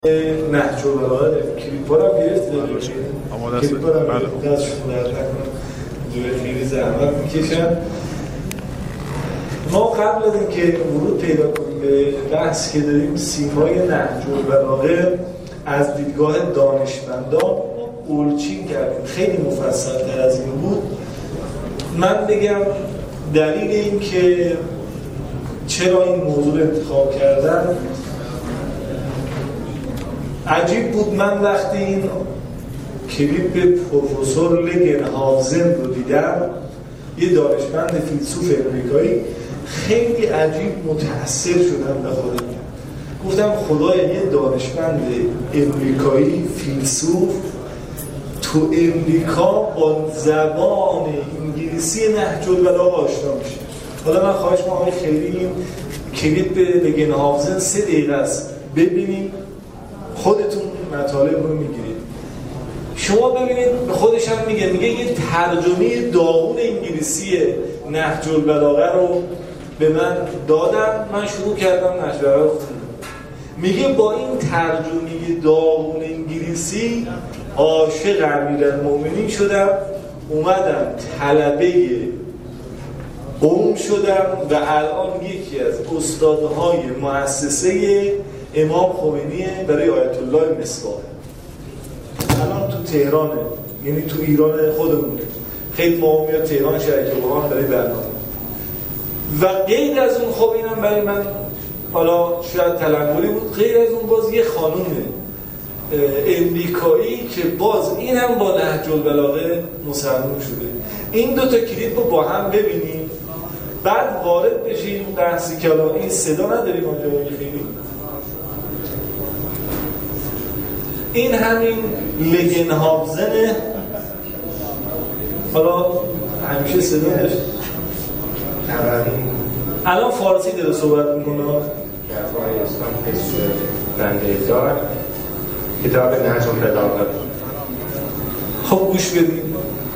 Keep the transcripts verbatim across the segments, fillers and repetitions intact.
نهج البلاغه کلیپا رو گرفتید کلیپا رو دستشون درد نکنه دوی خیلی زحمت میکشن. ما قبل از اینکه ورود پیدا کنیم به بحث که داریم سیمای نهج البلاغه از دیدگاه دانشمندان اولچین کردیم، خیلی مفصل تر از این بود. من بگم دلیل این که چرا این موضوع رو انتخاب کردم عجیب بود. من وقتی این کلیپ پروفسور لگنهاوزن رو دیدم، یه دانشمند فیلسوف امریکایی، خیلی عجیب متأثر شدم به خودم. گفتم خدایا یه دانشمند امریکایی فیلسوف تو امریکا با زبان انگلیسی نهج البلاغه آشنا میشه. حالا من خواهش می‌کنم آقای خیری این کلیپ لگنهاوزن سه دقیقه است ببینیم، خودتون مطالب رو میگیرید. شما ببینید به خودش هم میگه میگه یه ترجمه داغون انگلیسی نهج البلاغه رو به من دادن، من شروع کردم نهج البلاغه رو خوندم. میگه با این ترجمه داغون انگلیسی عاشق امیرالمومنین شدم، اومدم طلبه قم شدم و الان یکی از استادهای مؤسسه امام خمینی برای آیت الله مصباح. الان تو تهرانه، یعنی تو ایران خودمونه. خیلی ما میاد تهران شریک قرآن برای برنامه. و غیر از اون، خب اینم برای من حالا شاید تلنگری بود، غیر از اون باز یه خانوم امریکایی که باز این هم با نهج البلاغه مسلمان شده. این دو تا کلیپ رو با هم ببینیم، بعد وارد بشیم بحثی که الان این صدا نداریم اونجا خیلی. این همین لگنهاوزنه، حالا همیشه صدا داشت، الان فارسی داره صحبت میکنه. درباره اسلام حس بنده‌دار، کتاب نهج البلاغه. خب گوش بدیم.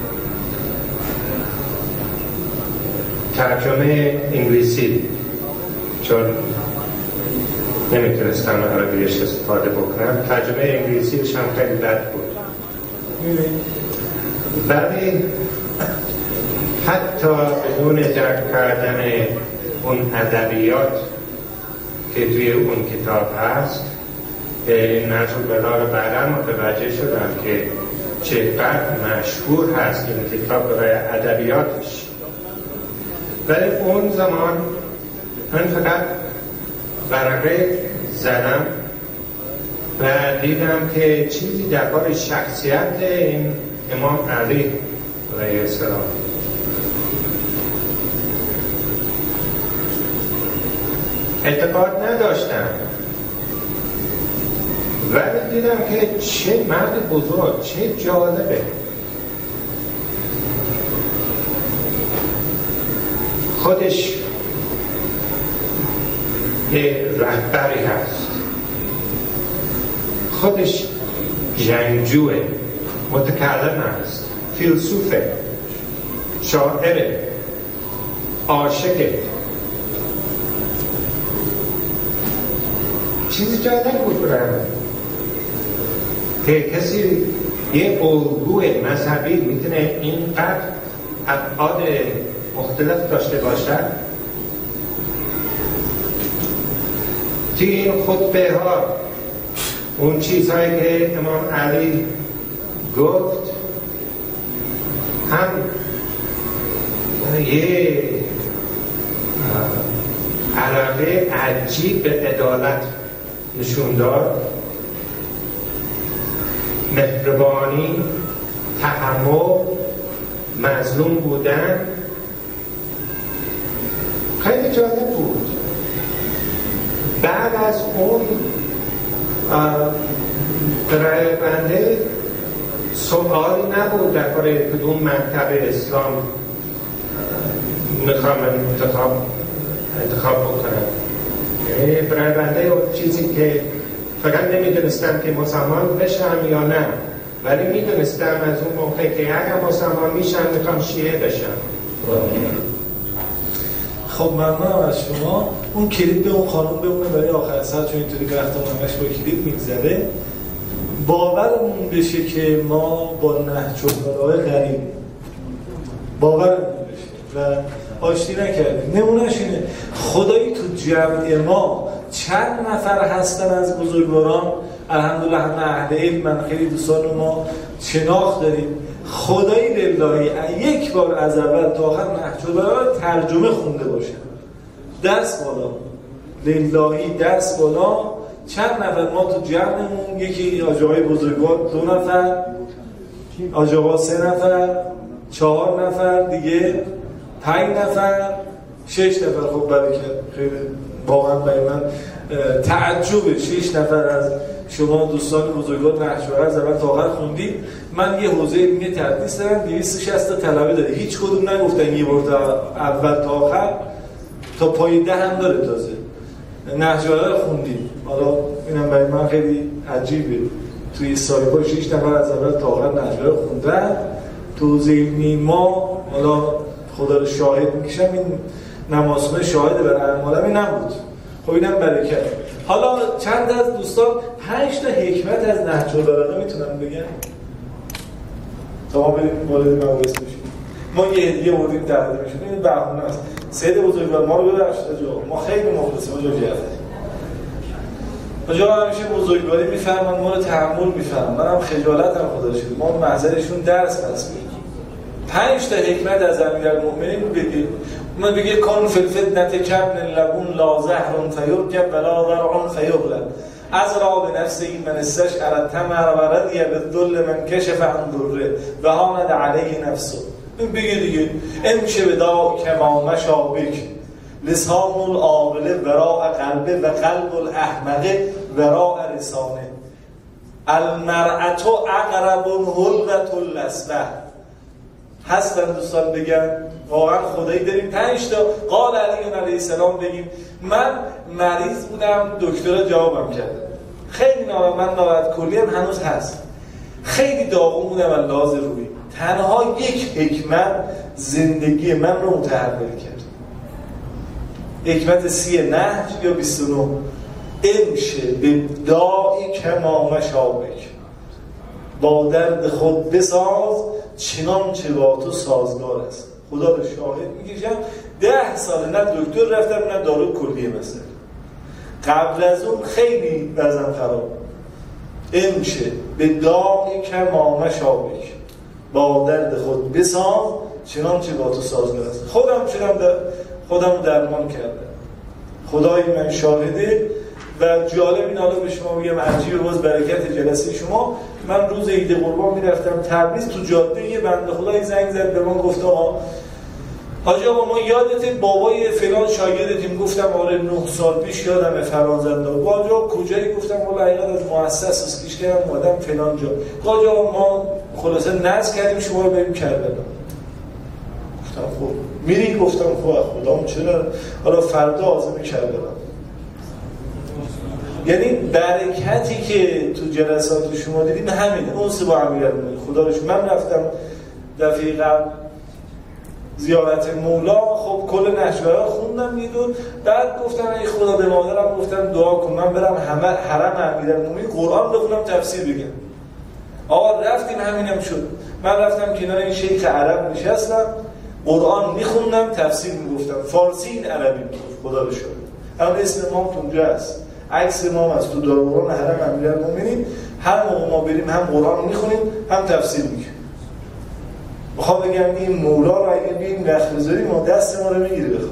ترجمه انگلیسی، چون نمیتونستم عربیش استفاده بکنم، ترجمه انگلیسیش هم خیلی بد بود. ولی حتی بدون درک کردن اون ادبیات که توی اون کتاب هست، به نهج البلاغه بعدا متوجه شدم که چقدر مشهور هست این کتاب برای ادبیاتش. ولی اون زمان من فقط برقه زدم و دیدم که چیزی درباره شخصیت این امام علی علیه السلام اعتقاد نداشتم، ولی دیدم که چه مرد بزرگ، چه جالبه. خودش یه رهبری هست، خودش جنگجوه، متکلم هست، فیلسوفه، شاعره، عاشقه. چیزی جالب بود برام که کسی یه الگوی مذهبی میتونه اینقدر ابعاد مختلف داشته باشه. توی این خطبه ها اون چیزهایی که امام علی گفت هم یه علاقه عجیب به عدالت نشون داد، مهربانی، تحمل، مظلوم بودن. خیلی جالب بود. بعد از اون برای بنده سوالی نبود درباره کدوم مکتب اسلام میخوام انتخاب انتخاب بکنم. یعنی برای بنده چیزی که فقط نمیدونستم که مسلمان بشم یا نه، ولی میدونستم از اون موقع که اگر مسلمان میشم میخوام شیعه بشم. خب ممنونم از شما. اون کلیپ به اون خانم بمونه برای آخر سر، چون اینطوری وقتا همش با کلیپ میگذره، باورمون بشه که ما با نهج البلاغه غریب باورمون بشه و آشتی نکردیم. نمونهش اینه خدایی تو جمع ما چند نفر هستن از بزرگواران، الحمدلله همه اهل علم، من خیلی دوستان ما شناخت داریم، خدایی لله یک بار از اول تا آخر نهج البلاغه ترجمه خونده باشه، دست بالا للهی، دست بالا. چند نفر ما تو جمعمون، یکی آجاهای بزرگوار دو نفر، آجاها سه نفر، چهار نفر دیگه، پنج نفر، شش نفر. خب برکت، خیلی واقعا برای من تعجبه شش نفر از شما دوستان بزرگوار نهج البلاغه از اول تا آخر خوندید. من یه حوزه علمی تدریس دارم، دویست و شصت تا طلبه داره، هیچ کدوم نگفتن یه بار تا اول تا آخر تا پای ده هم داره تازه نهج البلاغه خوندیم. حالا اینم برای من خیلی عجیبه، توی سایپا شش نفر از اول تا آخر نهج البلاغه خوندن. تو ذهنی ما، حالا خدا رو شاهد میکشم، این نمازخونه شاهد بر اعمالم نبود. خب اینم برکت. حالا چند از دوستان پنج تا حکمت از نهج البلاغه میتونن بگن تا ما بریم وارد مباحث بشیم. ما یه هدیه بردیم تقدیمشون، این بهونه است. سید بزرگوار ما رو ببخشید ما خیلی مخلصیم آقا جعفری. آقا همیشه بزرگواری میفرمان، ما رو تحمل میفرمان، منم خجالتم خدا شد، ما محضرشون درس پس بگیم. پنج تا حکمت از امیرالمؤمنین بگید. ما بگه کن فی الفتنة کابن لبون لا زهر فیرکب ولا ضرع فیغلب از را به نفسه من استشعر التمر و رضی بالذل من کشف عن ضره و هاند علیه نفسه. بگه دیگه امشه بدا کما مشابک لسان العاقل وراء قلبه و قلب الاحمق وراء رسانه المرأة اقرب حلقة الاسبه. هستن دوستان بگن واقعا خدایی داریم. پنج تا قال علی علیه السلام بگیم. من مریض بودم، دکتر جوابم کرد خیلی ناراحت، من ناراحت کلی هم هنوز هست، خیلی داغون بودم از لحاظ روحی. تنها یک حکمت زندگی من رو متحول کرد، حکمت سی نهج یا بیست و نه، امشه به داعی کما مشابک، با درد خود بساز چنانچه با تو سازگار است. خدا رو شاهد میکشم ده سال نه دکتر رفتم نه دارو کلیه مثلا، قبل از اون خیلی وضعم خراب. امشه به داعی کما مشابک، با درد خود بساز چنانچه با تو سازگار است. خودم شدم در خودم درمان کردم، خدای من شاهده. و جالب این حالا به شما میگم عجیبه، باز برکت جلسه شما. من روز عید قربان میرفتم تبریز، تو جاده یه بنده خدای زنگ زد به من، گفت آقا حاجی آقا ما یادت بابای فلان شاگردتیم؟ گفتم آره نه سال پیش یادمه فرازنده. آقا کجایی؟ گفتم والله حقیقت از مؤسسه اسکیش کردم اومدم فلان جا. آقا ما خلاصه نذر کردیم شما رو بریم کربلا. گفتم خب میری؟ گفتم خب خدام چرا، حالا فردا عازم کربلا. یعنی برکتی که تو جلسات شما دیدیم همینه، اون سه با امیرالمومنین. خدا رو شکر من رفتم دفعه قبل زیارت مولا، خب کل نهج البلاغه خوندم یه دور، بعد گفتم ای خدا به مادرم گفتم دعا کن من برم همه حرم امیرالمومنین قرآن بخونم تفسیر بگم. آقا رفتیم همینم شد. من رفتم کنار این شیخ عرب نشستم، قرآن میخوندم تفسیر میگفتم، فارسی این عربی میگفت. خدا رو شکر همون اسم امام اونجا هست، عکس امام از تو دارالقرآن حرم امیرالمومنین. هر موقع ما بریم هم قرآن میخونیم هم تفسیر میگیم. میخوام بگم این مولا رو اگه بیم وقت بذاریم ما دست ما رو میگیره بخونیم.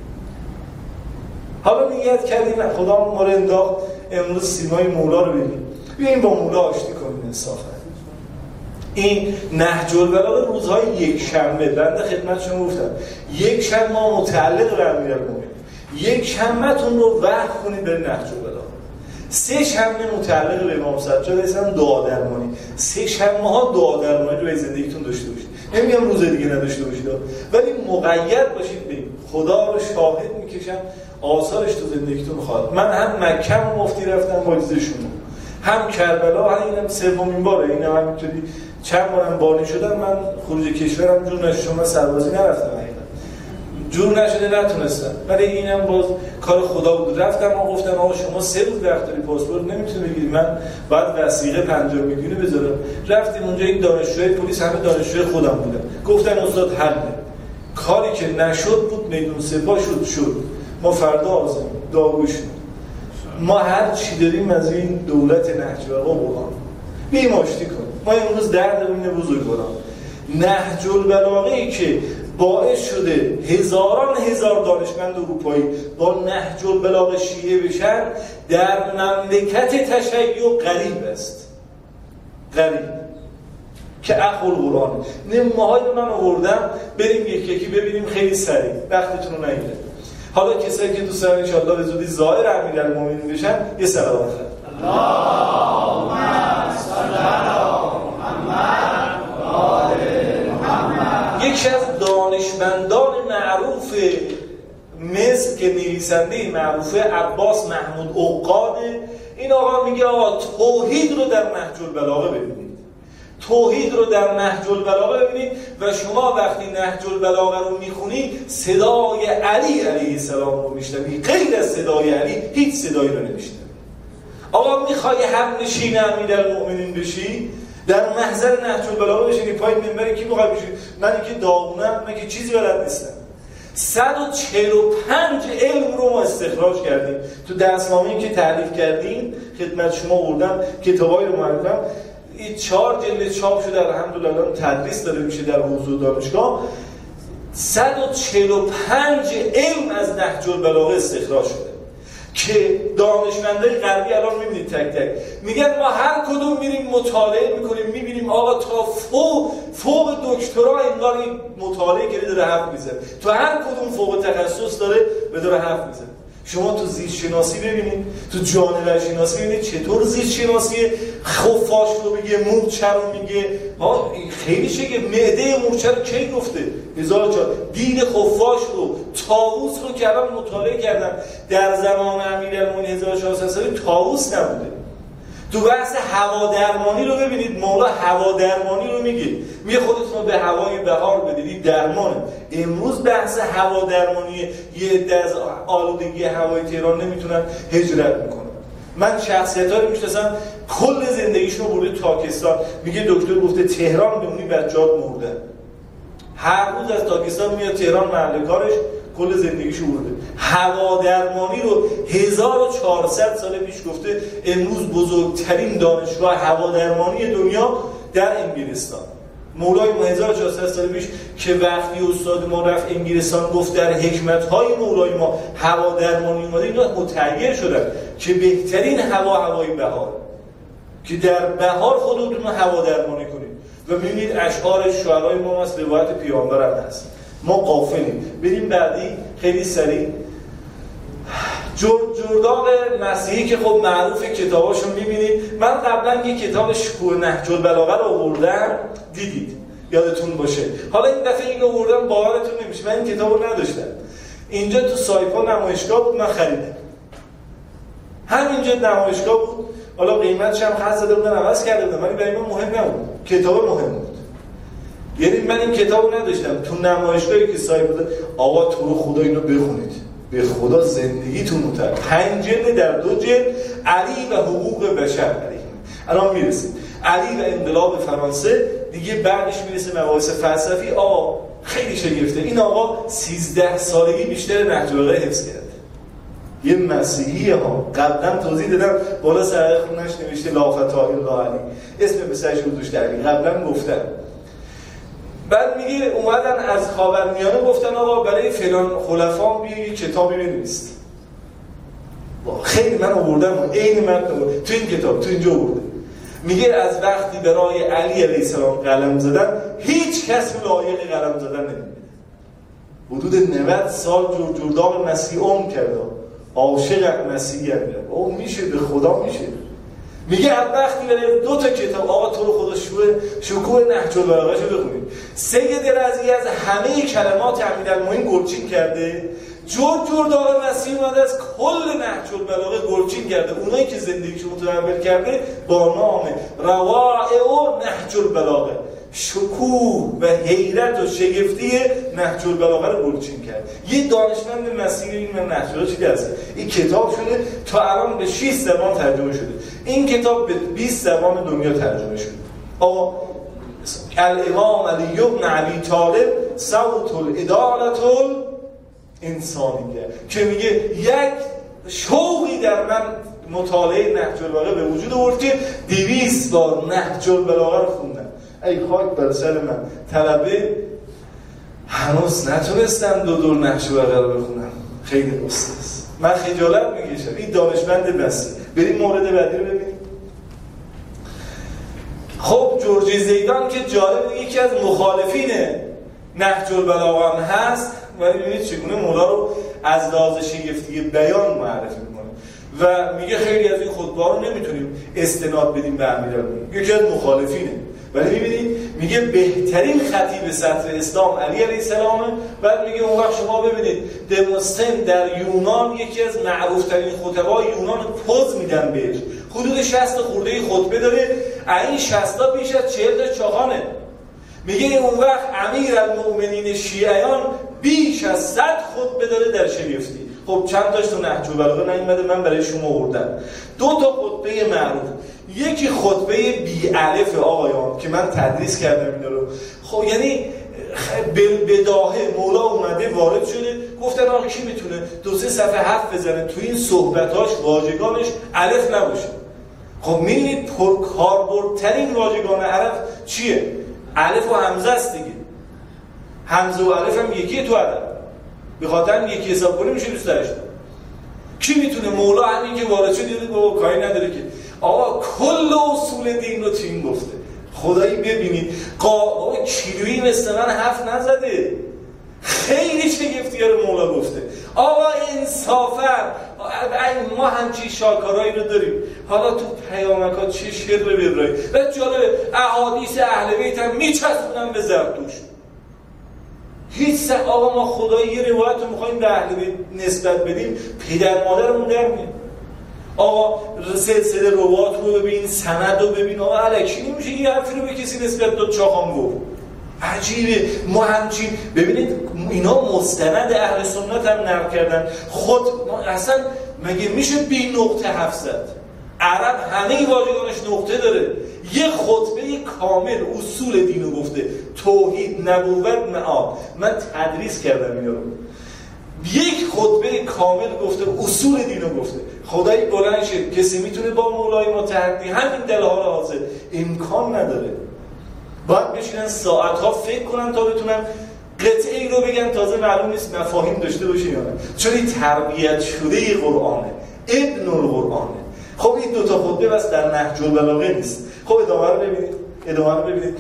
حالا نیت کردیم خدا ما رو انداخت امروز سیمای مولا رو ببینیم، بیاییم با مولا آشتی کنیم انصافا. این نهج البلاغه روزهای یک شنبه، بنده خدمت شما گفتم یک شنبه ما متعلق به امیرالمومنین، یک شنبه‌تون رو وقف کنید به نهج البلاغه. سه شنبه متعلق به امام سجاد هستن دعا درمانی. سه شنبه ها دعا درمانی رو به زندگیتون داشته باشید. نمیگم روز دیگه نداشته باشید، ولی مقید باشید به خدا رو شاهد میکشم آثارش تو زندگیتون خواهد. من هم مکه و مفتی رفتم با اجازه شما، هم کربلا، هم اینم سومین باره، اینم همینطوری چند بارم بانی شدم. من خروج کشورم جون شما سربازی نرفتم، جور نشده نتونستم، ولی اینم باز کار خدا بود. رفتم ما گفتم آقا شما سه روز وقت داری پاسپورت نمیتونی بگیری، من باید وثیقه پنجاه میلیونی بذارم. رفتیم اونجا، این دانشجوی پلیس همه دانشجوی خودم بودن، گفتن استاد حل کاری که نشد بود میدون سپاه شد شد ما فردا آزم داغوش ما هر چی داریم از این دولت نهج البلاغه بردیم بیم آشتی کن. ما امروز دردمون اینه بزرگواران، نهج البلاغه ای که باعث شده هزاران هزار دانشمند اروپایی با نهج البلاغه شیعه بشن، در مملکت تشیع غریب است. غریب که اخو القرآن. نمونه های رو من آوردم، بریم یک یکی ببینیم خیلی سریع، وقتتون رو نگیره. حالا کسایی که دوست دارن انشاءالله به زودی ظاهر امیرالمومنین بشن یه صلوات خواهد. اللهم صل علی محمد و آل محمد. یکی از دانشمندان معروف مصر که نویسنده معروفه عباس محمود عقاده، این آقا میگه آقا توحید رو در نهج البلاغه ببینید. توحید رو در نهج البلاغه ببینید و شما وقتی نهج البلاغه رو میخونید صدای علی علیه السلام رو میشنوید، غیر از صدای علی هیچ صدایی رو نمیشنوید. آقا میخوای هم نشین امیرالمومنین بشی، در محضر نهج البلاغه بشینی، پای منبر کی میخوای بشی؟ من که داغونم، من که چیزی بلد نیستم. صد و چهل و پنج علم رو ما استخراج کردیم تو دستنامه‌ای که تعریف کردیم، خدمت شما آوردم، کتابای رو معرفم. این چهار جلد چاپ شده، الحمدلله تدریس داره میشه در حوزه دانشگاه. صد و چهل و پنج علم از نهج البلاغه استخراج شده که دانشمندای غربی الان میبینید تک تک میگن ما هر کدوم میریم مطالعه میکنیم، میبینیم آقا تا فوق فوق دکترا انگار این مطالعه کردی داره حرف میزنه، تو هر کدوم فوق تخصص داره به داره حرف میزنه. شما تو زیست شناسی ببینید، تو جانور شناسی ببینید چطور زیست شناسی خفاش رو میگه، مورچه رو میگه. ها خیلی شگه معده مورچه رو کی گفته؟ هزار جا دید خفاش رو، طاووس رو که الان مطالعه کردم در زمان امیرالمومنین هزار و چهارصد سالی طاووس نبوده. تو بحث هوا درمانی رو ببینید، مولا هوا درمانی رو میگه، میگه خودتون رو به هوای بهار بدید درمانه. امروز بحث هوا درمانی، یه عده از آلودگی هوای تهران نمیتونن هجرت میکنن. من شخصیت‌ها رو میشناسم کل زندگیشون رو برده تاکستان، میگه دکتر گفته تهران بمونی بچه‌هات مردن. هر روز از تاکستان میاد تهران محل کارش، کل زندگیشو برده. هوا درمانی رو هزار و چهارصد سال پیش گفته امروز بزرگترین دانشگاه هوا درمانی دنیا در انگلستان. مولای ما هزار و چهارصد سال پیش که وقتی استاد ما رفت انگلستان گفت در حکمت‌های مولای ما هوا درمانی اومده، اینا متحیر شدن که بهترین هوا هوای بهار، که در بهار خودتون رو هوا درمانی کنید. و می‌بینید اشعار شعرای ما از روایت پیامبر هم هست. ما غافلیم. بریم بعدی خیلی سریع. جرداغ مسیحی که خب معروف کتاباشو می‌بینید. من قبلا یک کتاب شکوه نهج البلاغه رو آوردم، دیدید یادتون باشه. حالا این دفعه اینو آوردم باورتون نمیشه، من این کتابو نداشتم. اینجا تو سایپا نمایشگاه بود، من خریدم. همینجا نمایشگاه بود. حالا قیمتش هم خاص زده بودن، عوض کرده بودن، ولی برای من مهم نبود. کتاب مهم بود. یعنی من این کتابو نداشتم، تو نمایشگاهی که سایپ بود، آقا تو رو خدا اینو بخونید، به خدا زندگیتون متر. پنج جلد در دو جلد، علی و حقوق بشر علی. الان میرسید علی و انقلاب فرانسه، دیگه بعدش میرسه مباحث فلسفی. آقا خیلی شگفته، این آقا سیزده سالگی بیشتر نهج البلاغه حفظ کرد. یه مسیحی ها، قبلا توضیح دادم بالا سر خونش نوشته لافتاحی الله علی، اسم پسرش رو دوش علی، قبلا گفتم. بعد میگه اومدن از خاورمیانه گفتن آقا برای فلان خلفا بیا یه کتابی بنویس. خیلی من آوردم عین من تو این کتاب تو اینجا آورده. میگه از وقتی برای علی علیه السلام قلم زدن، هیچ کس لایق قلم زدن نمیده. حدود نود سال جور جورداغ مسیح عمر کرده، عاشق مسیحی هم میره. او میشه به خدا میشه. میگه از وقتی برای دو تا کتاب، آقا تو رو خدا شوه شکوه نهج البلاغه شو بخونید. سید رضی از همه کلمات امیرالمومنین گلچین کرده، جور جور داغ مسیح اومده از کل نهج البلاغه گلچین کرده. اونایی که زندگیشو متحول کرده با نام روائع و نهج البلاغه، شکوه و حیرت و شگفتی نهج البلاغه رو بلچین کرد. یه دانشمند مسیر این نهج البلاغه چی هست؟ این کتاب شده تا الان به شش زبان ترجمه شده. این کتاب به بیست زبان دنیا ترجمه شده. آقا الامام علی بن ابی طالب صوت العدالة الانسانیه که میگه یک شوقی در من مطالعه نهج البلاغه به وجود آورد که دویست بار نهج البلاغه رو خوندم. ای خاک بر سر من، طلبه هنوز نتونستم دو دور نهج البلاغه رو بخونم. خیلی است. من خجالت میکشم. این دانشمند بسی. بریم مورد بعدی رو ببینیم. خب جورج زیدان که جالب یکی از مخالفین نهج البلاغه هست، ولی ببینید چگونه مولا رو از لحاظ شگفتی بیان معرفی میکنه و میگه خیلی از این خطبه‌ها رو نمیتونیم استناد بدیم به امیرالمومنین. یکی از مخالفینه، ولی میبینید میگه بهترین خطیب سطر اسلام علی علیه السلام. بعد میگه اون وقت شما ببینید دموستن در یونان یکی از معروفترین خطبای یونان پوز میدن بهش، حدود شصت خورده خطبه داره، این شصت تا بیش از چهل تا چاخانه. میگه اون وقت امیرالمومنین شیعیان بیش از صد خطبه داره در شگفتی. خب چند تاش تو نهج البلاغه نیومده، من برای شما آوردم. دو تا خطبه معروف، یکی خطبه بی الف آقایان که من تدریس کردم اینا رو. خب یعنی بداهه مولا اومده وارد شده، گفتن آقا کی میتونه دو سه صفحه حرف بزنه تو این صحبتاش واژگانش الف نباشه. خب میبینید پرکاربردترین واژگان عرب چیه؟ الف و همزه است دیگه. همزه و الف هم یکیه تو ادب. به خاطر یکی حساب کنه میشه دوست داشت. کی میتونه مولا همین که وارد شده دیگه بابا کاری نداره که آقا کل اصول دین رو چین گفته. خدایی ببینید قا کیلویی مثل من حرف نزده، خیلی شگفتی رو مولا گفته. آقا انصافا ما همچین شاکارایی رو داریم. حالا تو پیامکات چه شر برای و جالب احادیث اهل بیت هم میچسبونن به زرتشت. هیچ سه آقا ما خدایی یه روایت رو میخواییم به اهل بیت نسبت بدیم، پدر مادرمون در میاد. آقا سلسله روایت رو ببین، سند رو ببین، آقا الکی نمیشه یه حرفی رو به کسی نسبت داد چاخان گفت. عجیبه. ما همچین ببینید اینا مستند اهل سنت هم نقل کردن. خود اصلا مگه میشه بی نقطه هفتصد؟ عرب همه واژگانش نقطه داره. یه خطبه کامل اصول دینو گفته، توحید، نبوت، معاد. من تدریس کردم اینا رو. یک خطبه کامل گفته، اصول دینو گفته. خدایی بلند شد کسی میتونه با مولای متحدی همین دلها رو حاصل؟ امکان نداره. باید بشینن ساعتها فکر کنن تا بتونن قطعه ای رو بگن تازه معلوم نیست مفاهیم داشته باشه یا نه. چون این تربیت شده قرآنه، ابن القرآنه. خب این دوتا خطبه بس در نهج البلاغه نیست. خب ادامه رو ببینید، ادامه رو ببینید.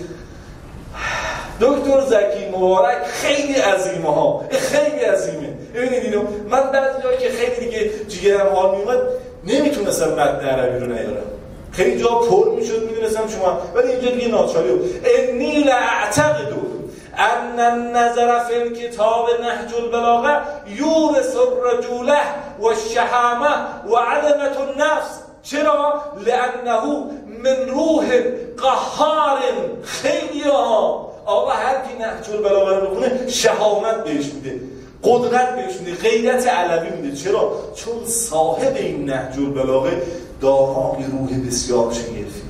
دکتر زکی مبارک خیلی عظیمه ها، خیلی عظیمه. ببینید اینو من بعضی جایی که خیلی دیگه جیگرم حال میومد نمیتونستم متن عربی رو نیارم، خیلی جا پر میشد میدونستم شما، ولی اینجا دیگه ناچاری بود. انی لاعتقد ان النظر فی الكتاب نهج البلاغه یورث الرجوله و الشهامه و عدمه النفس. چرا؟ لانه من روح قهار. خیلی ها آقا هر کی نهج البلاغه رو بخونه شهامت بهش میده، قدرت بهش میده، غیرت علوی میده. چرا؟ چون صاحب این نهج البلاغه دارای روح بسیار شگرفیه.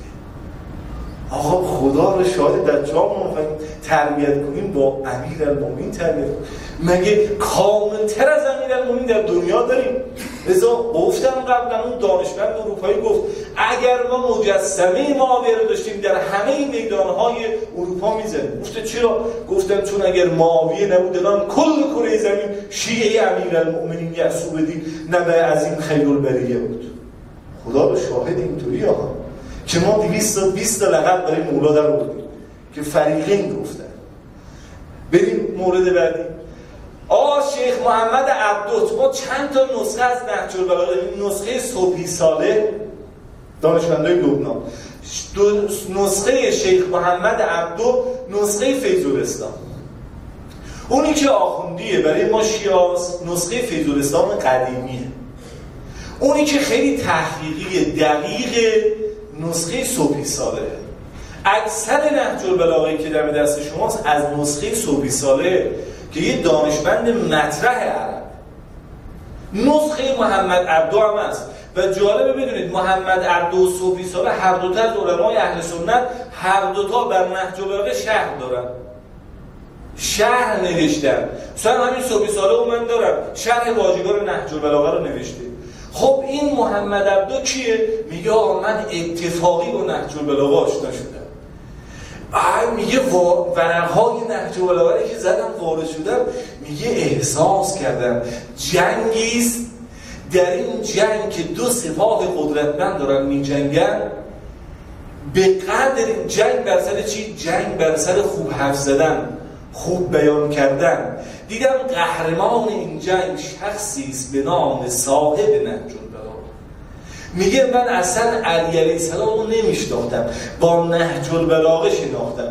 آقا خدا رو شاهد در جامعه میخوایم تربیت کنیم، با امیرالمومنین تربیت کنیم. مگه کاملتر از امیرالمومنین در دنیا داریم؟ لذا گفتم قبلا اون دانشمند اروپایی گفت اگر ما مجسمه معاویه رو داشتیم در همه میدانهای اروپا میزنیم. گفته چرا؟ گفتم چون اگر معاویه نبود الان کل کره زمین شیعه امیرالمومنین یعصوبدی نبع از این خیرالبریه بود. خدا رو شاهد اینطوری ها که ما دویست و بیست تا لقب برای مولا در آوردیم که فریقین گفتن. بریم مورد بعدی. آقا شیخ محمد عبدو، ما چند تا نسخه از نهج البلاغه داریم. نسخه صبحی صالح دانشمندای لبنان، نسخه شیخ محمد عبدو، نسخه فیض الاسلام. اونی که آخوندیه برای ما شیعاست نسخه فیض الاسلام قدیمیه. اونی که خیلی تحقیقی دقیق نسخه صبحی صالح. اکثر نهج البلاغه که در دست شماست از نسخه صوفی ساله که یه دانشمند مطرح عرب. نسخه محمد عبدو هم هست و جالبه بدونید محمد عبدو و صوفی ساله هر دوتا از علمای اهل سنت هر دوتا بر نهج البلاغه شرح دارن، شرح نوشتن. مثلا همین صوفی ساله و من دارم شرح واژگان نهج البلاغه رو نوشته. خب این محمد عبدو کیه؟ میگه آقا من اتفاقی با نهج البلاغه آشنا شدم. آه میگه ورقهای نهج البلاغه که زدم وارد شدم، میگه احساس کردم جنگیست، در این جنگ که دو سپاه قدرتمند دارن میجنگن، به قدر این جنگ بر سر چی؟ جنگ بر سر خوب حرف زدن، خوب بیان کردن. دیدم قهرمان این جنگ شخصی است به نام صاحب نهج البلاغه. میگه من اصلا علی علیه السلام رو نمیشناختم، با نهج البلاغه شناختم.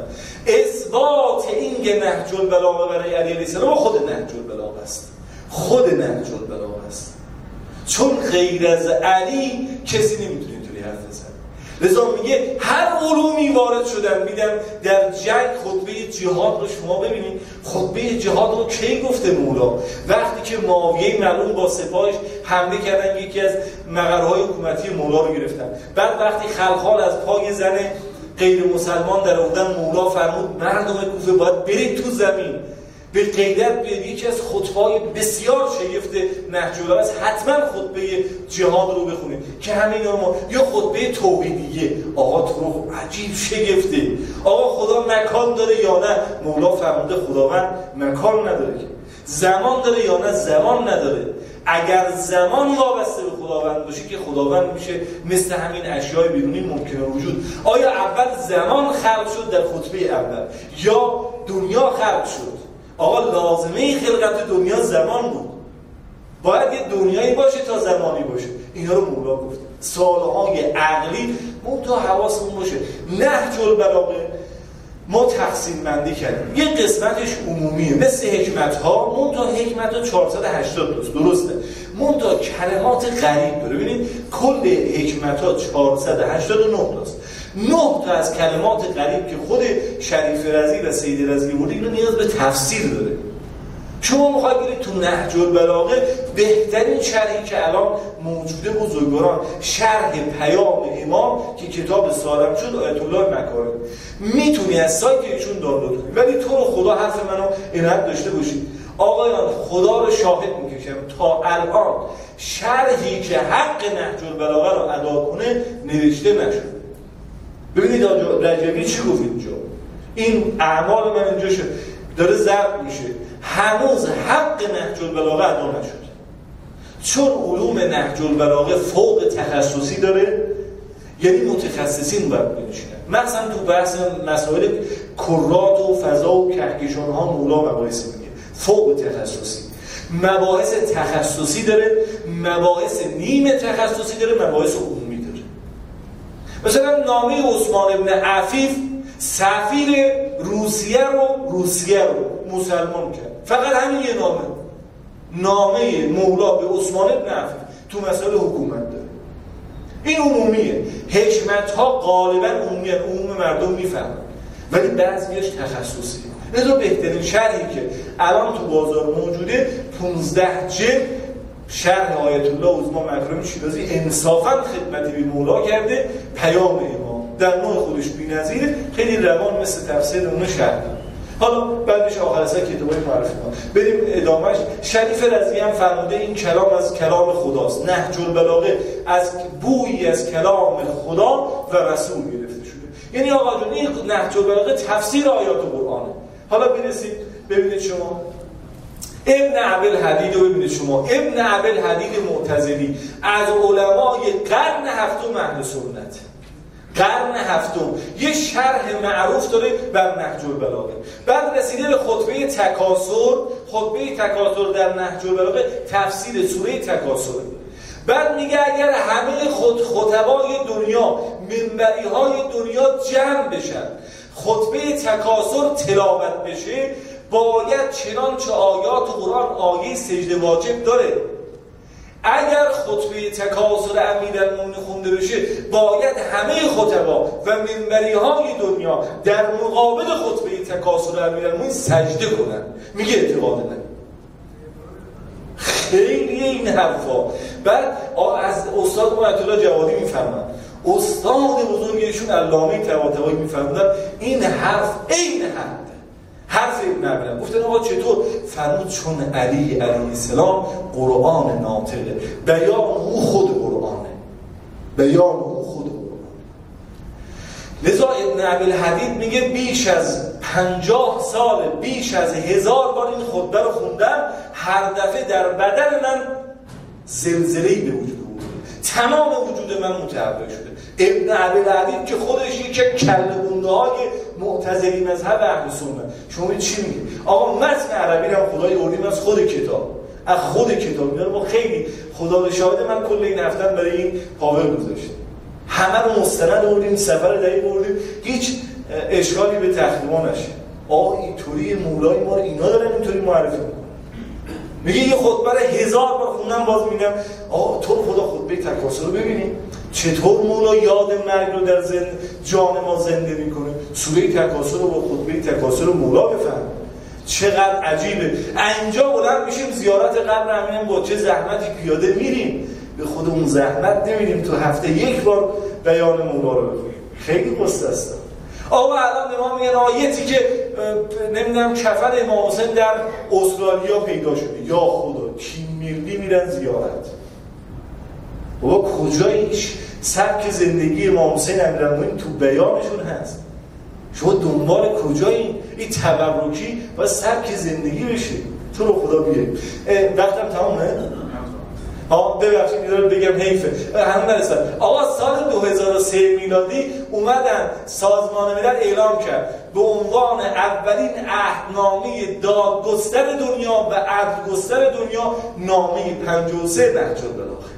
اثبات این که نهج البلاغه برای علی علیه السلام خود نهج البلاغه است، خود نهج البلاغه است. چون غیر از علی کسی نمیتونه اینطوری حرف بزنه. لذا میگه هر علومی وارد شدن. میدم در جنگ خطبه جهاد رو شما ببینید، خطبه جهاد رو کی گفته مولا؟ وقتی که معاویه ملعون با سپاهش حمله کردن، یکی از مقرهای حکومتی مولا رو گرفتن. بعد وقتی خلخال از پای زن غیر مسلمان در آوردن، مولا فرمود مردم کوفه باید برید تو زمین. به غیرت به یکی از خطبه‌های بسیار شگفت نهج البلاغه است، حتما خطبه جهاد رو بخونید که همه ما، یا خطبه توحیدیه. آقا تو رو عجیب شگفته، آقا خدا مکان داره یا نه؟ مولا فرموده خداوند مکان نداره که. زمان داره یا نه؟ زمان نداره. اگر زمان وابسته به خداوند باشه که خداوند میشه مثل همین اشیاء بیرونی ممکنه وجود. آیا اول زمان خلق شد در خطبه اول یا دنیا خلق شد؟ آقا لازمه خلقت دنیا زمان بود، باید یه دنیایی باشه تا زمانی باشه. اینا رو مولا گفت. سالهای عقلی منتها حواسمون باشه. نهج البلاغه ما تقسیم بندی کردیم، یه قسمتش عمومیه مثل حکمت ها، منتها حکمت ها چهارصد و هشتاد دوست درسته، منتها کلمات غریب داره. ببینید کل حکمت ها چهارصد و هشتاد و نه تاست. نه تا از کلمات غریب که خود شریف رضی و سید رضی بوده، اینو نیاز به تفسیر داره. شما میخواید برید تو نهج البلاغه، بهترین شرحی که الان موجوده بزرگواران، شرح پیام امام که کتاب سالم شد آیت الله مکارم، میتونی از سایت ایشون دانلود کنی. ولی تو رو خدا حرف منو عنایت داشته باشید آقایان، خدا رو شاهد میکشم تا الان شرحی که حق نهج البلاغه رو ادا کنه نوشته نشد. ببینید رجبی چی گفت اینجا؟ این اعمال من اینجا شد داره ضبط میشه، هنوز حق نهج البلاغه ادا نشد. چون علوم نهج البلاغه فوق تخصصی داره، یعنی متخصصین باید بنشینن. مثلا تو بحث مسائل کرات و فضا و کهکشان ها مولا مباحث میگه، فوق تخصصی. مباحث تخصصی داره، مباحث نیمه تخصصی داره، مباحث عمومی داره. مثلا نامه عثمان ابن عفیف سفیر روسیه رو روسیه رو مسلمان کرد. فقط همین یه نامه، نامه مولا به عثمان ابن عفیف تو مسائل حکومت داره. این عمومیه. حکمت ها غالبا عمومیه، عموم مردم میفهمن، ولی بعضیش تخصصی. لذا بهترین شرحی که الان تو بازار موجوده پانزده جلد شرح آیت الله عظما مکرم شیرازی انصافا خدمتی به مولا کرده، پیام امام در نوع خودش بی‌نظیره، خیلی روان مثل تفسیر اون شرح. حالا بعدش آخر اصلا کتابای معرفی کنم بریم ادامهش. شریف رضی هم فرموده این کلام از کلام خداست. نهج البلاغه از بویی از کلام خدا و رسول گرفته شده. یعنی آقا جون این نهج البلاغه تفسیر آیات قرآنه. حالا برسید ببینید شما ابن عبدالحدید رو ببینید شما. ابن عبدالحدید معتزلی از علمای قرن هفتم اهل سنت، قرن هفتم، یه شرح معروف داره بر نهج البلاغه. بعد رسیده به خطبه تکاثر. خطبه تکاثر در نهج البلاغه تفسیر سوره تکاثر. بعد میگه اگر همه خود خطبای دنیا، منبری های دنیا جمع بشن، خطبه تکاثر تلاوت بشه، باید چنانچه آیات قرآن آیه سجده واجب داره، اگر خطبه تکاثر امیرالمومنین خونده بشه باید همه خطبا و منبری های دنیا در مقابل خطبه تکاثر امیرالمومنین سجده کنن. میگه اعتقاد من خیلی این حرفا. بعد از استاد آیت‌الله جوادی میفهمن، استاد بزرگشون علامه طباطبایی میفهمن این حرف این حرف حرف ابن عبدالله. گفتن آقا چطور؟ فرمود چون علی علیه السلام قرآن ناطقه، بیان او خود قرآنه، بیان او خود قرآن. لذا ابن عبدالحدید میگه بیش از پنجاه سال، بیش از هزار بار این خطبه رو خوندم، هر دفعه در بدن من زلزله‌ای به وجود اومد، تمام وجود من متحول شده. ابن عبدالحدید که خودش یک کله‌گونده های معتزلی مذهب اهل سنت. شما چی میگی؟ آقا متن عربی هم خدای اوردیم از خود کتاب، از خود کتاب. میگم ما خیلی خدا به شاهد من کل این هفته برای این پاور گذاشتیم، همه رو مستند آوردیم، سفر دقیق آوردیم، هیچ اشکالی به تحقیق نشه. آقا اینطوری مولای ما رو اینا دارن اینطوری معرفی میکنن. میگه یه خطبه رو هزار بار خوندم باز میگم آقا تو خدا خطبه تکاثر رو ببینیم چطور مولا یاد مرگ رو در زند جان ما زنده میکنه. سوره تکاثر رو با خطبه تکاثر رو مولا بفهم، چقدر عجیبه. اینجا بلند میشیم زیارت قبر امینم با چه زحمتی پیاده میریم، به خودمون زحمت نمیدیم تو هفته یک بار بیان مولا رو بخونیم. خیلی قصه است. آقا الان به ما میگن آیتی که نمیدونم کفن امام حسین در استرالیا پیدا شده. یا خدا تیم ملی میرن زیارت. بابا کجا ایش سبک زندگی امام حسین امیرالمومنین تو بیانشون هست؟ شما دنبال کجایی؟ این تبرکی و سبک زندگی بشه. تو رو خدا بیاریم. وقتم تمامه؟ آه ببخشید میذارم بگم حیفه هم برسن. آقا سال دو هزار و سه میلادی اومدن سازمان ملل اعلام کرد به عنوان اولین عهدنامه دادگستر دنیا و عدلگستر دنیا نامه پنجاه و سه نهج البلاغه.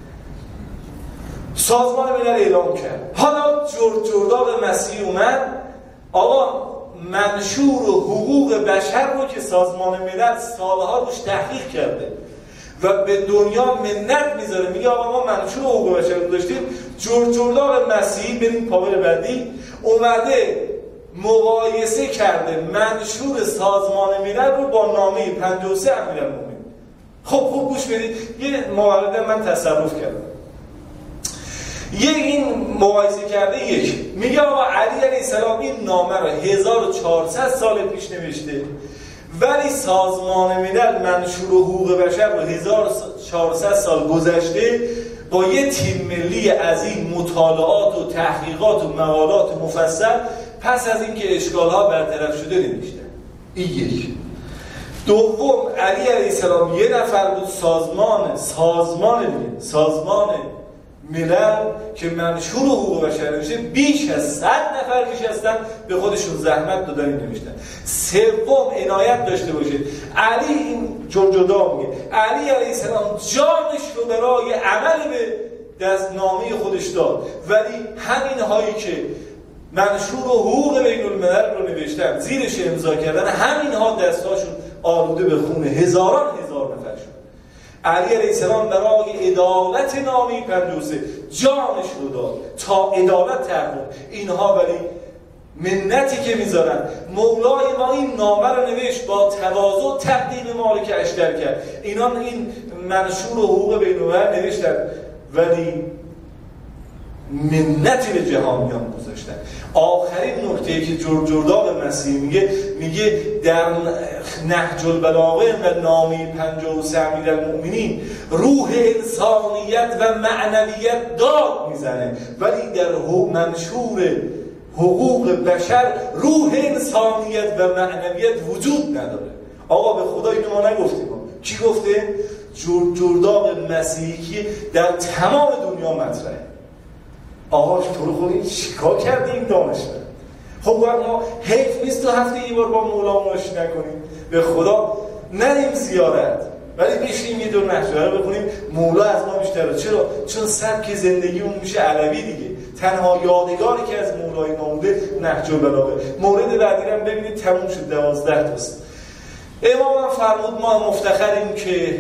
سازمان ملل اعلام کرد. حالا جرد جرداغ مسیحی اومد آقا منشور و حقوق بشر رو که سازمان ملل سالها روش تحقیق کرده و به دنیا منت میذاره، میگه آقا ما منشور حقوق بشر رو داشتیم. جرد جرداغ مسیحی بریم پاور بعدی اومده مقایسه کرده منشور سازمان ملل رو با نامه پنجاه و سه امیرالمومنین. خب خوب گوش بدید، یه مورد من تصرف کردم. یه این مقایسه کرده یک میگه آقا علی علیه السلام این نامه رو هزار و چهارصد سال پیش نوشته، ولی سازمان ملل منشور و حقوق بشر رو هزار و چهارصد سال گذشته با یه تیم ملی عظیم مطالعات و تحقیقات و مقالات مفصل پس از اینکه اشکال‌ها برطرف شده نوشته. این یک. دوم علی علیه السلام یه نفر بود، سازمان سازمان دیگه سازمان ملل که منشور و حقوق بشر نوشته بیش از صد نفر نشستن به خودشون زحمت دادن نوشتن. سوم عنایت داشته باشید علی این جرجدا میگه علی علیه السلام جانش رو برای عمل به دستنامه خودش داد، ولی همین هایی که منشور و حقوق بین الملل رو نوشتن زیرش امضا کردن همین ها دستاشون آلوده به خون هزاران هزار نفر شد. علی علیه السلام برای عدالت نامه پنجاه و سه جانش رو داد تا عدالت تحقق. اینها ولی منتی که میذارن مولای ما این نامه رو نوشت با تواضع تقدیم مالک اشتر کرد. اینا این منشور و حقوق بین الملل نوشتن ولی منتی به جهانیان گذاشتن. آخرین نکته که جرجرداغ مسیحی میگه میگه در نهج البلاغه و نامه پنجاه و سه امیرالمومنین روح انسانیت و معنویت داد میزنه، ولی در منشور حقوق بشر روح انسانیت و معنویت وجود نداره. آقا به خدا اینو ما نگفتیم. کی گفته؟ جرجرداغ مسیحی در تمام دنیا مطرحه. آقا تو رو خودی چیکار کرده این دانشمند؟ خب ما حیف نیست تو هفته یه بار با مولا آشنا نکنیم؟ به خدا نریم زیارت ولی بشینیم یه دور نهج رو بخونیم. مولا از ما بیشتره. چرا؟ چون سبک زندگیمون میشه علوی دیگه. تنها یادگاری که از مولای ما مونده نهج البلاغه. مورد بعدی هم ببینید تموم شد دوازده تاست. امام فرمود ما مفتخریم که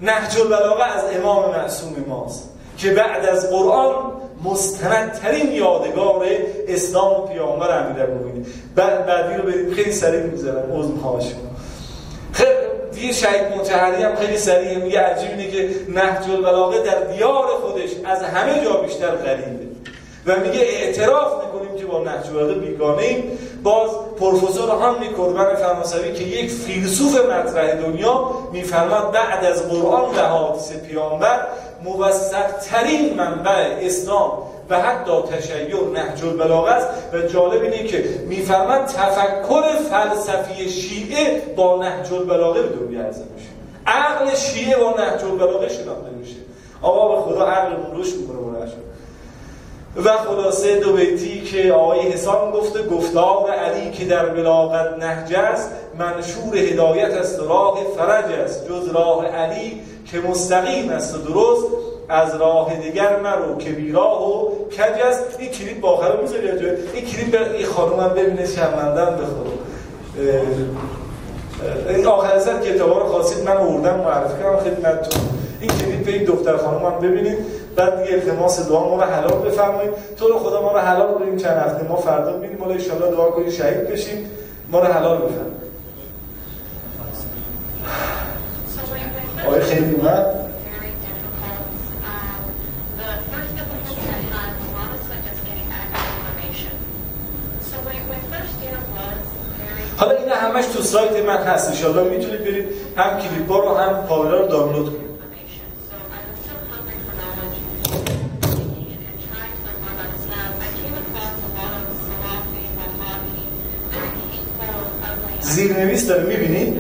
نهج البلاغه از امام معصوم ماست که بعد از قرآن مستندترین یادگار اسلام و پیامبر امیرالمومنین. بعد بعدی رو بریم خیلی سریع میذارم عذر میخوام شما. خیلی دیگه شهید مطهری هم خیلی سریع میگه عجیب اینه که نهج البلاغه در دیار خودش از همه جا بیشتر غریبه و میگه اعتراف میکنیم که با نهج البلاغه بیگانه ایم. باز پروفسور هانری کوربن فرانسوی که یک فیلسوف مطرح دنیا میفرماد بعد از قرآن و حدیث پیامبر موثق‌ترین منبع اسلام و حتی تشیع نهج البلاغه است. و جالب اینه که میفرماد تفکر فلسفی شیعه با نهج البلاغه به دنیا عرضه میشه. عقل شیعه با نهج البلاغه شناخته میشه. آقا به خدا عقلمون روش میکنه برش. و خلاصه دو بیتی که آقای حسان گفته: گفتار علی که در بلاغت نهج است، منشور هدایت است و راه فرج است. جز راه علی که مستقیم است و درست، از راه دیگر مرو که بیراه و کج است. این کلیپ با آخر رو میذاری یا جایی؟ این کلیپ این خانوم هم ببینه شرمندم بخوره. این آخر سر کتابا رو خواستید من آوردم معرفی کنم خدمتتون. این کلیپ این دختر خانوم هم ببینید، بعد دیگه التماس دعا ما رو حلال بفرمایید. تو رو خدا ما رو حلال کنید. چند هفته ما فردا میبینیم، والا ان شاء الله دعا کنید شهید بشیم، ما رو حلال بفرمایید. آقای خیلی اومد. حالا این همش تو سایت من هست، ان شاء الله میتونید برید هم کلیپا رو هم پاورا رو دانلود کنید. زیرنویس داره میبینید؟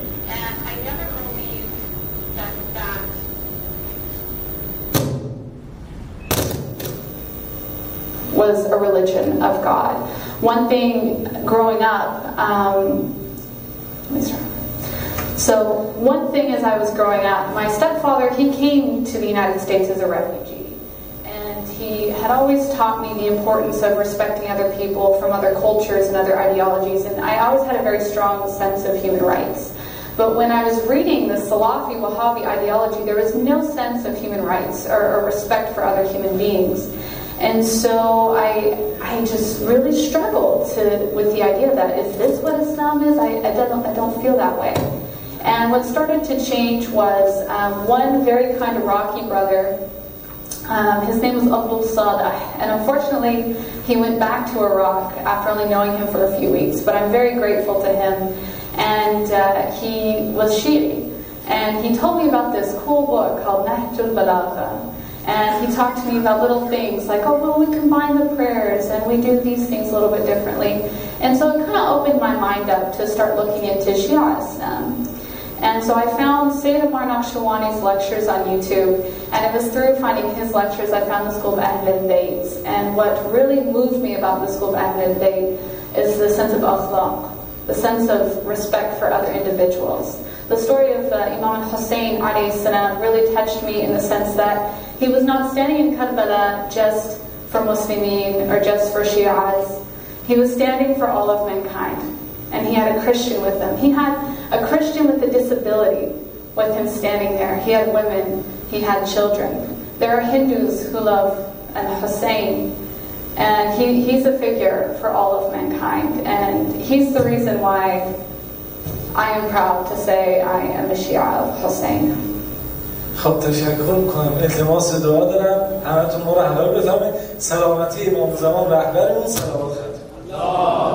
was a religion of God. One thing growing up, um, let me start. So one thing as I was growing up, my stepfather, he came to the United States as a refugee. And he had always taught me the importance of respecting other people from other cultures and other ideologies. And I always had a very strong sense of human rights. But when I was reading the Salafi Wahhabi ideology, there was no sense of human rights or, or respect for other human beings. And so I I just really struggled to, with the idea that is this what Islam is? I, I, don't, I don't feel that way. And what started to change was um, one very kind of rocky brother. Um, his name was Abdul Sadah. And unfortunately, he went back to Iraq after only knowing him for a few weeks. But I'm very grateful to him. And uh, he was Shi'i. And he told me about this cool book called Nahj al-Balagha. And he talked to me about little things like, oh, well, we combine the prayers and we do these things a little bit differently. And so it kind of opened my mind up to start looking into Shia Islam. And so I found Sayyid Amar Naqshbandhi's lectures on YouTube. And it was through finding his lectures I found the School of Ahlul Bayt. And what really moved me about the School of Ahlul Bayt is the sense of akhlaq, the sense of respect for other individuals. The story of uh, Imam Hussein alayhi salam really touched me in the sense that he was not standing in Karbala just for Muslimin or just for Shi'as. He was standing for all of mankind. And he had a Christian with him. He had a Christian with a disability with him standing there. He had women. He had children. There are Hindus who love an Hussein. And he, he's a figure for all of mankind. And he's the reason why I am proud to say I am a Shia of Hussein. خب تشکر میکنم. التماس دعا دارم همتون ما رو حلال بفرمایید. سلامتی امام زمان رهبرمون، صلوات خاتم.